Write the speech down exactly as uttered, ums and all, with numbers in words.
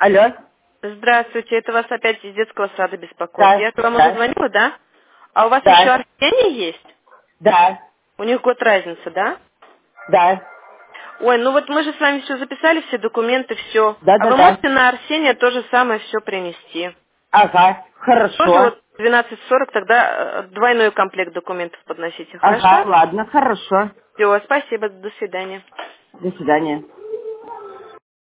Алло. Здравствуйте, это вас опять из детского сада беспокоит. Да, Я к вам да, уже звонила, да? А у вас еще да, Арсений есть? да, У них год разница, да? да, Ой, ну вот мы же с вами все записали, все документы, все. да, А да, вы да. можете на Арсения то же самое все принести. Ага, Тоже хорошо. вот двенадцать сорок, тогда э, двойной комплект документов подносите, Ага, хорошо? ладно, хорошо. Все, спасибо, до свидания. До свидания.